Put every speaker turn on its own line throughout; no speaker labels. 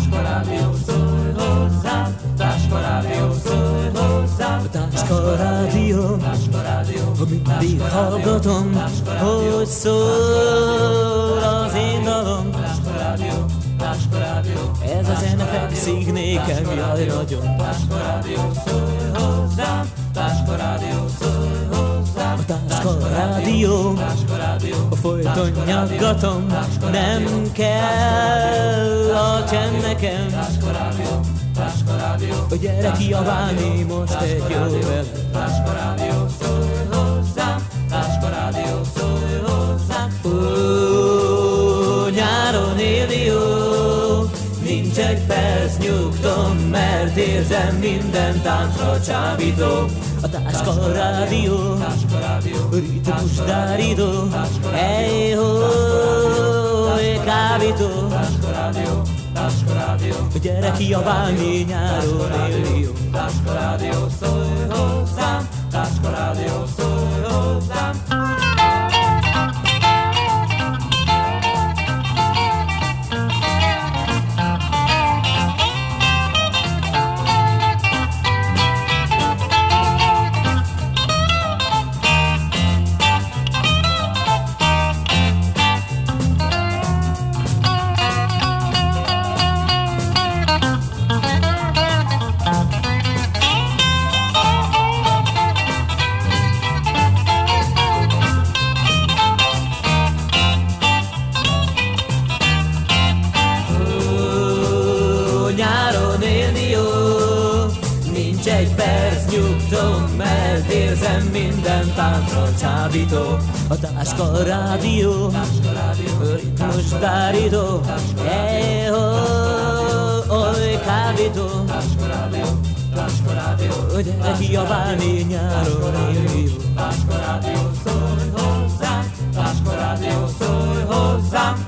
Táska Rádió, szólj hozzám, Táska Rádió, szólj hozzám,
Táska Rádió,
Táska Rádió,
mindig hallgatom, hogy szól az én dalom.
Táska Rádió, Táska Rádió,
Ez a zene fekszik nékem, jaj nagyon.
Táska Rádió, szólj hozzám, Táska Rádió, szólj hozzám,
A Táska Rádió,
Táska Rádió,
folyton nyaggatom, nem kell a csend nekem.
Táska Rádió, Táska Rádió,
Gyere kiabálni most egy jó vele.
Táska Rádió, szólj hozzám, Táska Rádió, szólj hozzám.
Ó, nyáron élni jó, nincs egy perc nyugtom, mert érzem minden táncra csábító. A Táska Rádió,
Táska Rádió,
ritmus dárító, hey-ho, kábító.
Táska Rádió, Táska Rádió,
Gyere kiabálni, nyáron élni jó.
Táska Rádió, szólj hozzám, Táska Rádió, szólj hozzám.
Érzem minden táncra csábító. A Táska Rádió, ritmus dárító, hey-ho, oly kábító.
Táska Rádió, Táska Rádió,
Gyere kiabálni, nyáron élni jó.
Táska Rádió, szólj hozzám, Táska Rádió, szólj hozzám.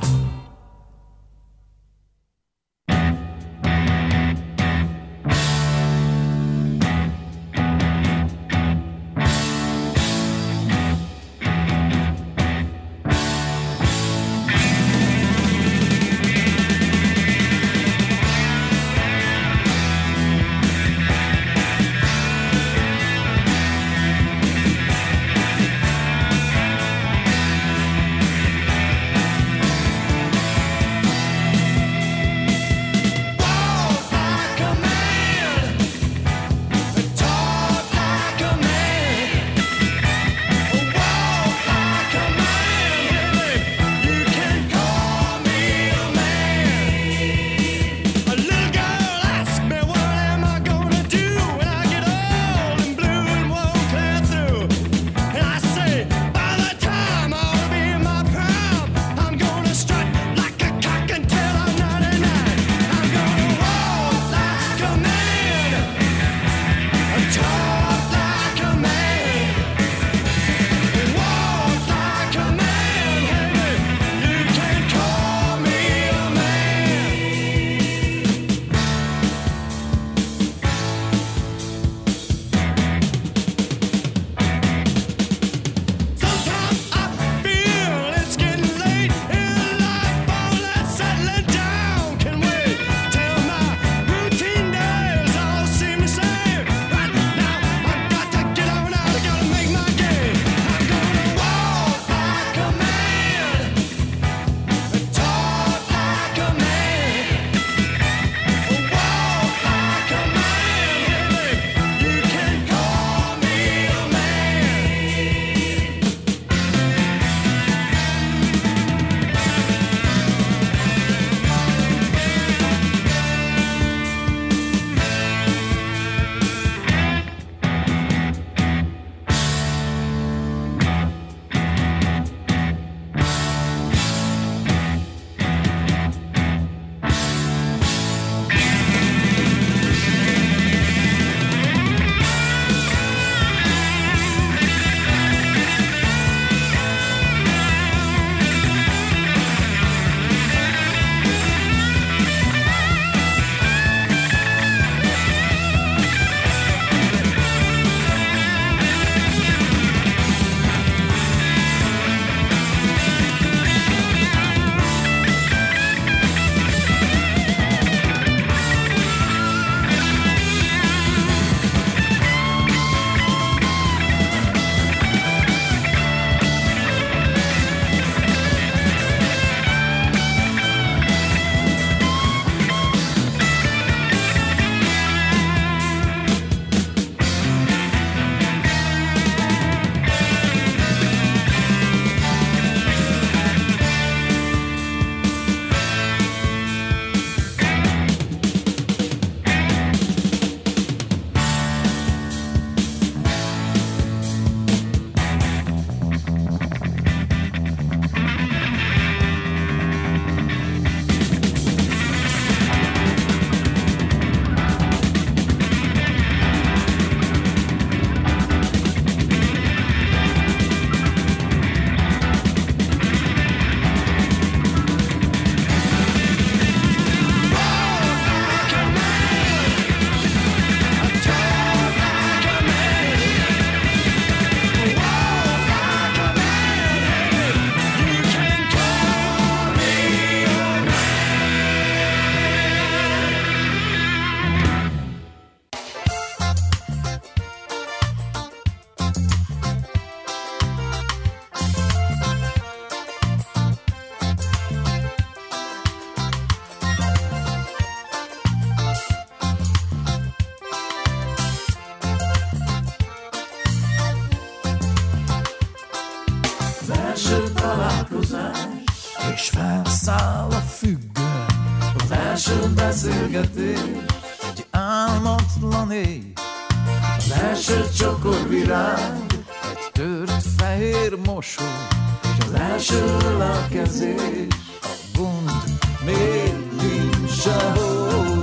találkozás, és felszáll a függő. Az első beszélgetés egy álmatlan éj, az első csokorvirág egy tört fehér mosoly, és az első ölelkezés, a gond még nincs sehol.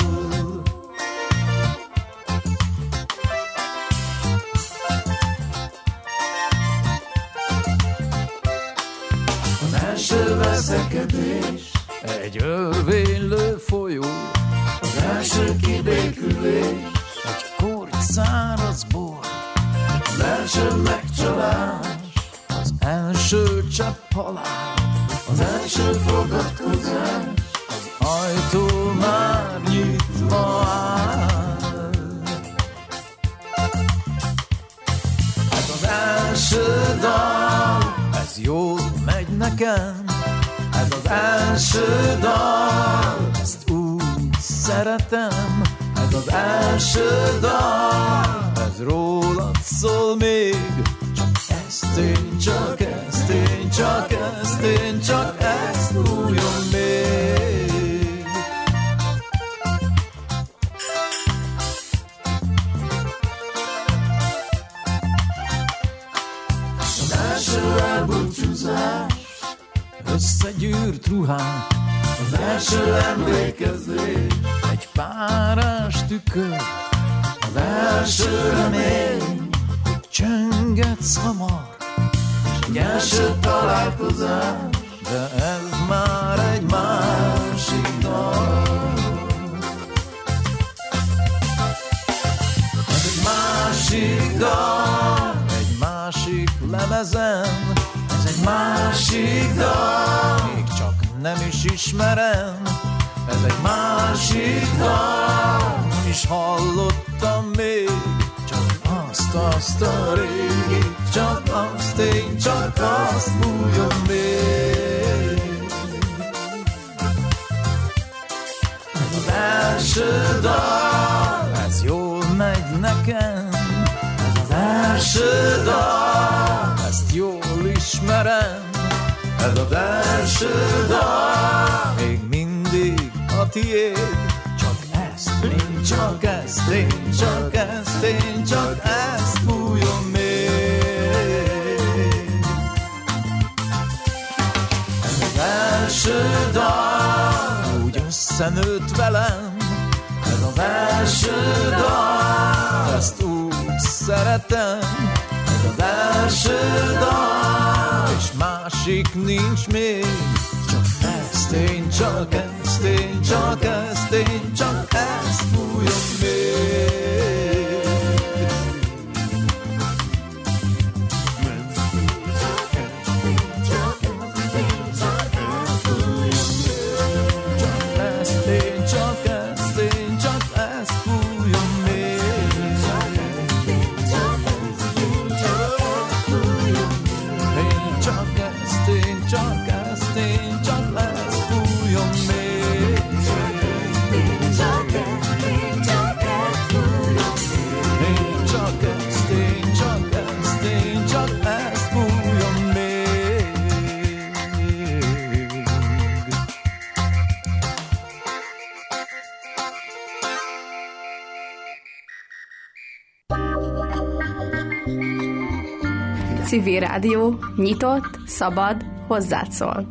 Az első veszekedés egy örvénylő folyó, az első kibékülés egy korty száraz bor, az első megcsalás, az első csepp halál, az első fogadkozás, az ajtó már nyitva áll. Ez az első dal, ez jól megy nekem, ez az első dal, ezt úgy szeretem. Ez az első dal, ez rólad szól még, csak ezt én, csak ezt én, csak ezt én, csak ezt fújom még. Az első elbúcsúzás, összegyűrt ruhák, az első emlékezés, egy párás tükör, az első remény, hogy csöngetsz hamar, és egy első találkozás, de ez már egy másik dal. Ez egy másik dal, egy másik lemezen, ez egy másik dal, még csak nem is ismerem. Ez egy másik dal, nem is hallottam még, csak azt a régi, csak azt én, csak azt fújom még. Ez az első dal, ez jól megy nekem, ez az első dal, ezt jól ismerem. Ez az első dal, még mindig a tiéd, csak ezt én, csak ezt én, csak ezt én, csak ezt fújom még. Ez az első dal, úgy összenőtt velem, ez az első dal, ezt úgy szeretem. Ez az első dal, és másik nincs még, csak ezt én, csak ezt én, csak ezt én, csak ezt fújom még. Csak ezt én, csak ezt én, csak ezt fújom még. Csak ezt én, csak ezt fújom még. Csak ezt én, csak ezt fújom még. Csak ezt én, csak ezt én, csak ezt fújom még.
Civil Rádió, nyitott, szabad, hozzád szól.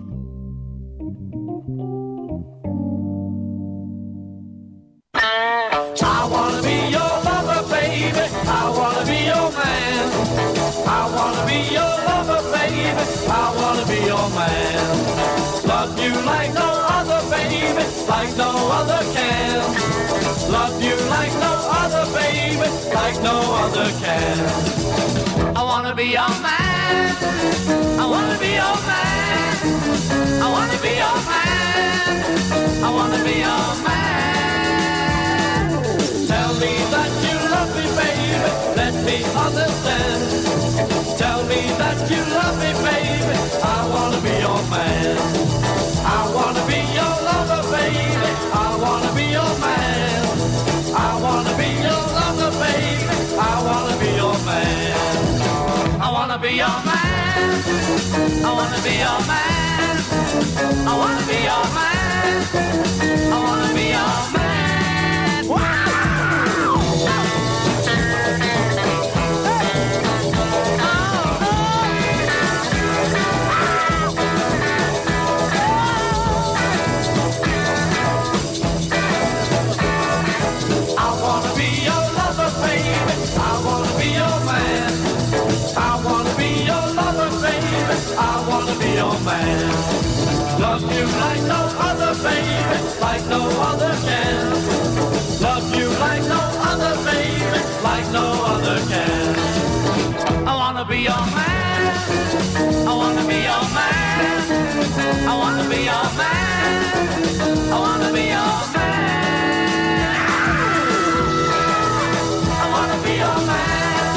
I wanna be your lover, baby. I wanna be your man. I wanna be your lover, baby. I wanna be your man. Love you like no other, baby, like no other can. Love you like no other, baby, like no other can. I wanna be your man. I wanna be your man. I wanna be your man. I wanna be your man. Tell me that you love me, baby. Let me understand. Tell me that you love me, baby. I wanna be your man. I wanna be your lover, baby. I wanna be your man. I wanna be your lover, baby. I wanna be your man. I wanna be your man. I I wanna be your man. I wanna be your man. I wanna be your man. Wow! I wanna be your man. Love you like no other, baby, like no other can. Love you like no other, baby, like no other can. I wanna be your man. I wanna be your man. I wanna be your man. I wanna be your man. I wanna be your man.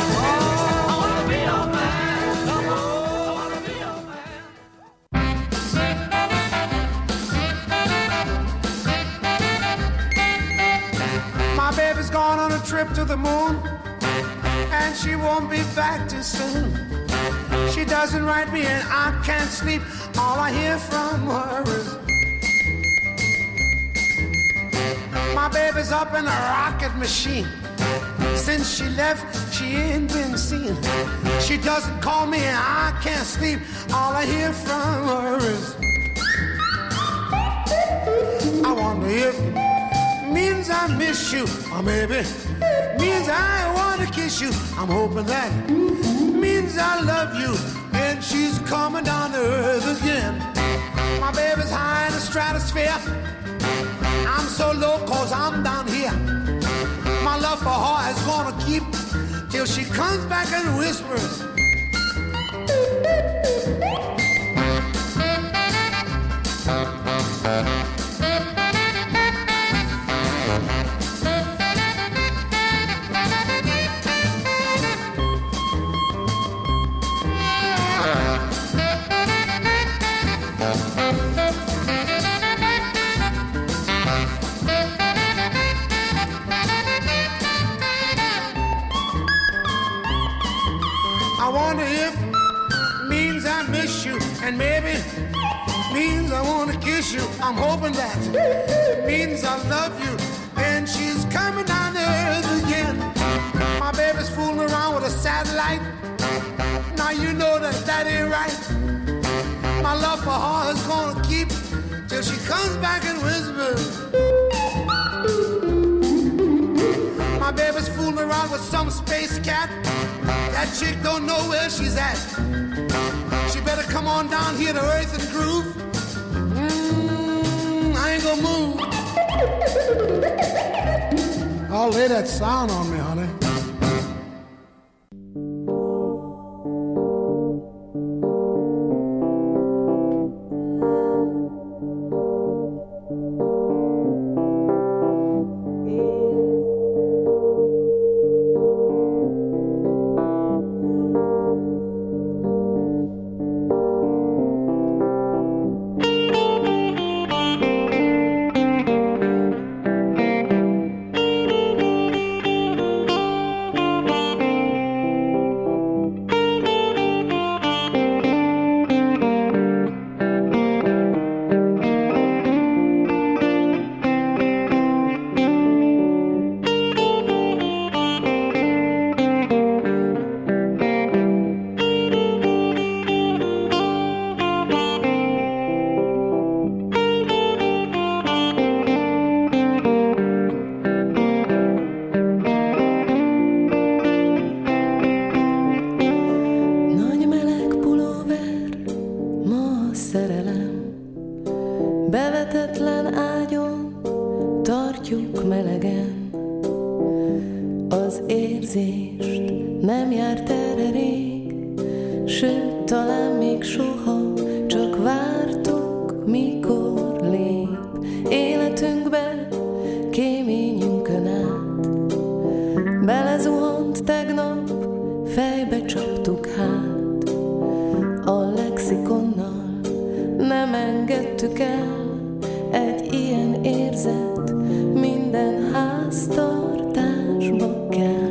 Gone on a trip to the moon, and she won't be back too soon. She doesn't write me and I can't sleep. All I hear from her is my baby's up in a rocket machine. Since she left, she ain't been seen. She doesn't call me and I can't sleep. All I hear from her is I wonder if means I miss you, or maybe means I wanna kiss you. I'm hoping that means I love you, and she's coming down to earth again. My baby's high in the stratosphere. I'm so low 'cause I'm down here. My love for her is gonna keep till she comes back and whispers. I wonder if means I miss you, and maybe means I wanna kiss you. I'm hoping that means I love you, and she's coming down to earth again. My baby's fooling around with a satellite. Now you know that that ain't right. My love for her is gonna keep till she comes back and whispers. My baby's fooling around with some space cat. That chick don't know where she's at. She better come on down here to earth and groove. I ain't gonna move. I'll lay that sound on me, honey.
Bevetetlen ágyon tartjuk melegen. Az érzést nem járt erre rég, sőt, talán még soha, csak vártuk, mikor lép életünkbe, kéményünkön át. Belezuhant tegnap, fejbe csaptuk hát, a lexikonnal nem engedtük el. Egy ilyen érzet minden háztartásba kell.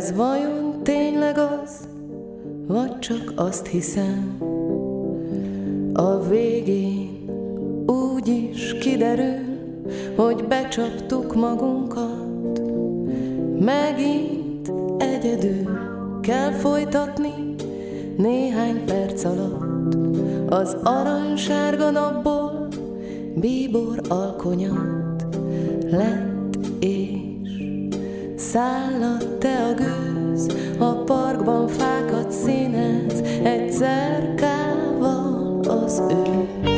Ez vajon tényleg az, vagy csak azt hiszem? A végén úgy is kiderül, hogy becsaptuk magunkat. Megint egyedül kell folytatni néhány perc alatt. Az aranysárga napból bíbor alkonyat lett, és szállad te a gőz, a parkban fákat színez, egy cerkával az ősz.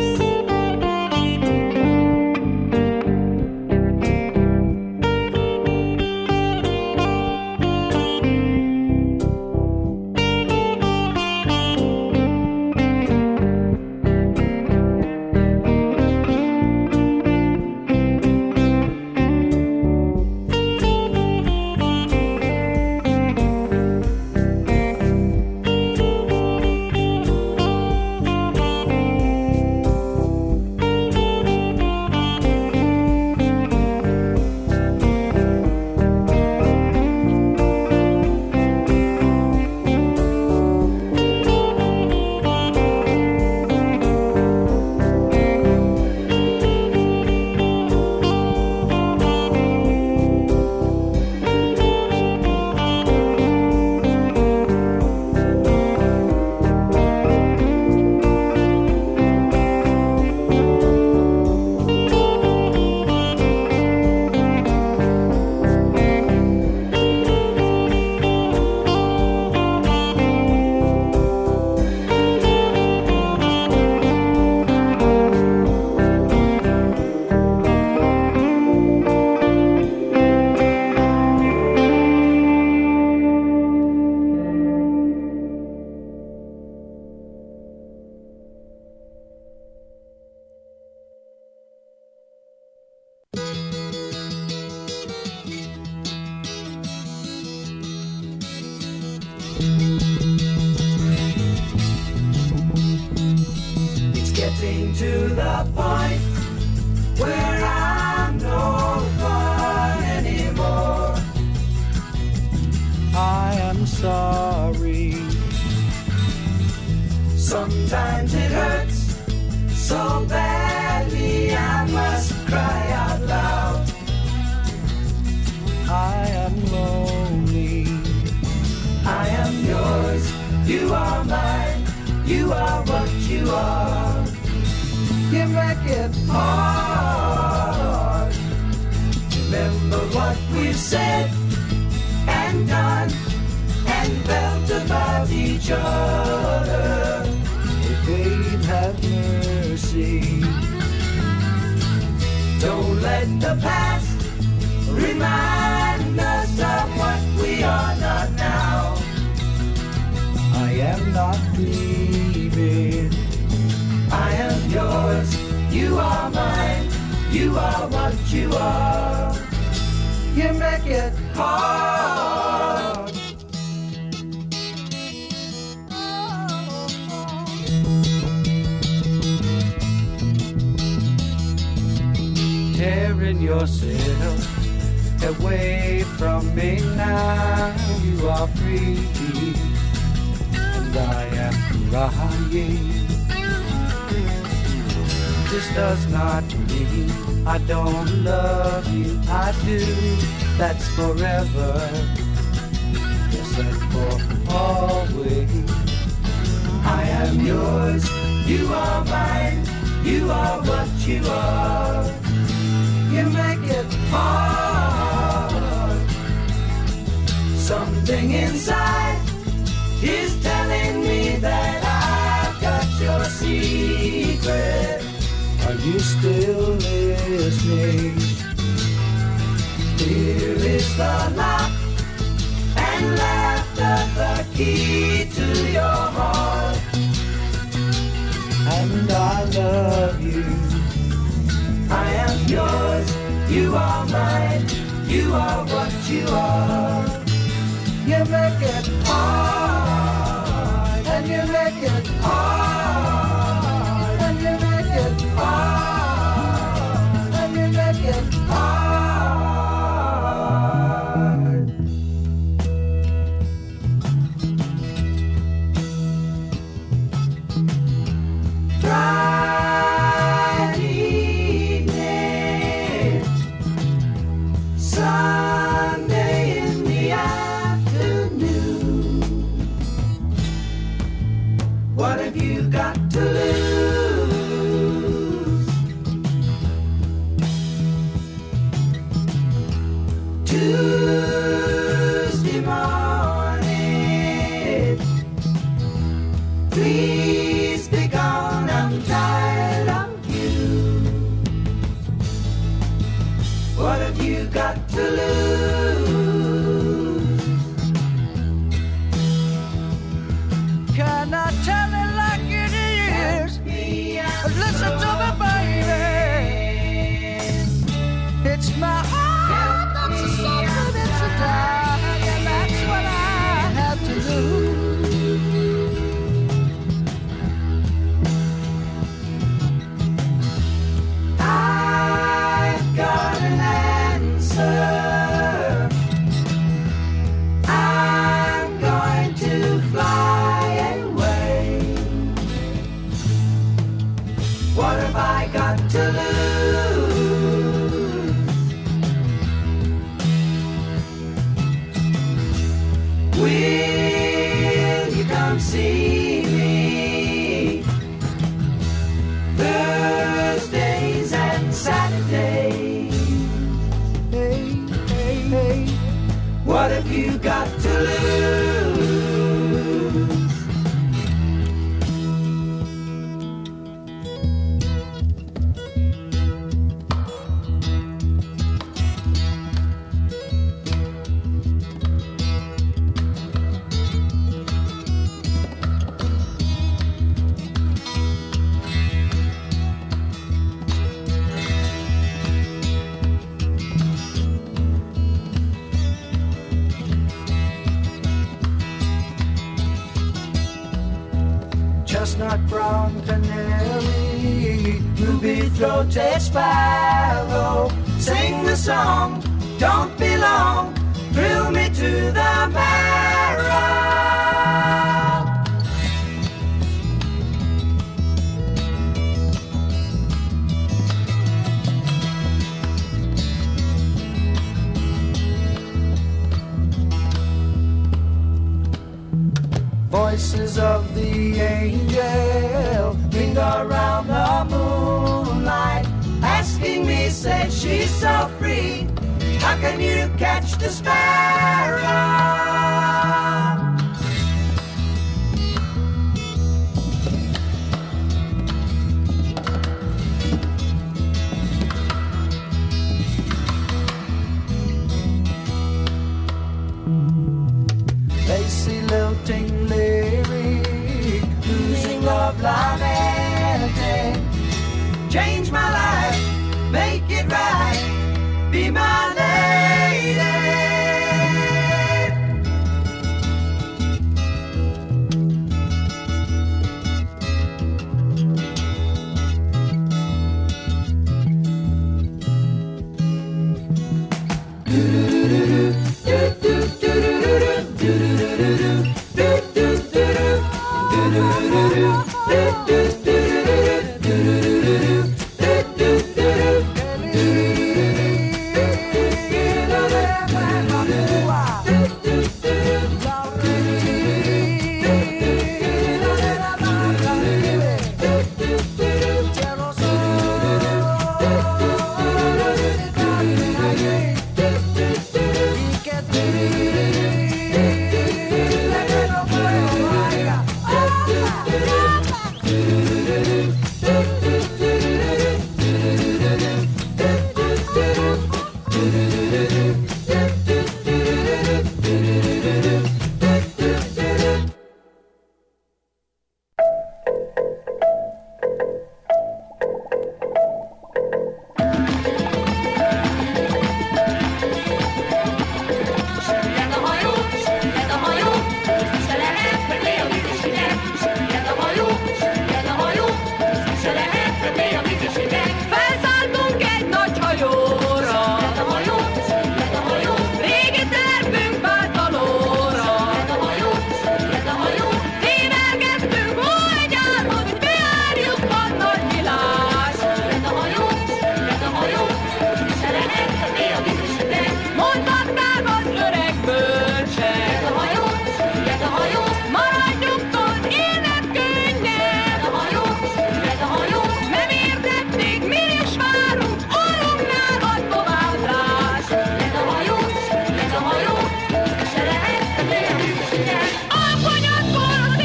Sometimes it hurts so badly I must cry out loud. I am lonely. I am yours. You are mine. You are what you are. You make it hard. Remember what we've said and done and felt about each other. Babe, have mercy. Don't let the past remind us of what we are not now. I am not grieving. I am yours. You are mine. You are what you are. You make it hard. Tearing yourself away from me now. You are free, and I am crying. This does not mean I don't love you. I do. That's forever. Yes, and for always. I am yours. You are mine. You are what you are. You make it hard. Something inside is telling me that I've got your secret. Are you still listening? Here is the lock and laughter, the key to your heart. And I love you. I am yours, you are mine, you are what you are. You make it hard, and you make it hard, and you make it hard, and you make it hard. What have you got to lose? Tuesday morning, please be gone, I'm tired of you. What have you got to lose?
Can I tell it like it is? Listen to me, baby. It's my heart that's a suffering, it's a die, and that's what I have to lose.
I've got an answer. I'm going to fly away. What have I got to lose? Will you come see me Thursdays and Saturdays?
Hey, hey, hey.
What have you got to lose?
Chestnut brown canary, ruby-throated sparrow,
Sing the song, don't be long, thrill me to the marrow.
voices of the angel ring around the moonlight,
Asking me, said she's so free, how can you catch the sparrow?
lacy lilting lyric, losing love line